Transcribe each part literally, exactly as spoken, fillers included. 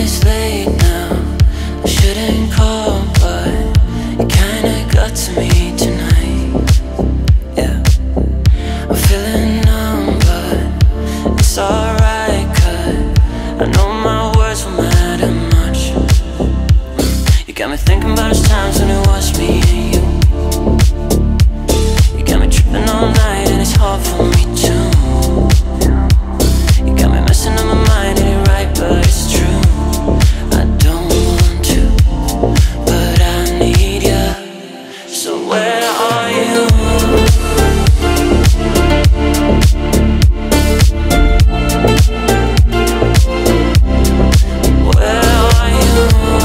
it's late now. I shouldn't call, but you kinda got to me tonight. Yeah, I'm feeling numb, but it's alright, 'cause I know my words will matter much. You got me thinking about those times when it was me and you. You got me tripping all night and it's hard for me too. You got me messing up my mind, ain't it right, but it's true. I don't want to, but I need ya. So where are you? Where are you?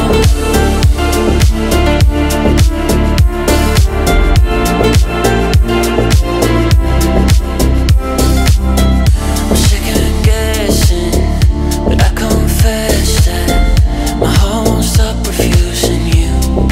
I'm sick of guessing, but I confess that my heart won't stop refusing you.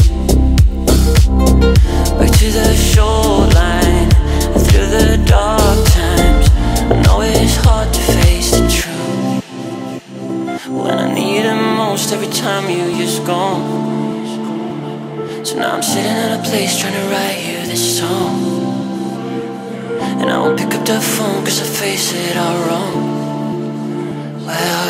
Back to the shoreline, through the dark times. I know it's hard to face the truth. When I need it most, every time you just gone. So now I'm sitting at a place trying to write you this song. And I won't pick up the phone 'cause I face it all wrong. Well,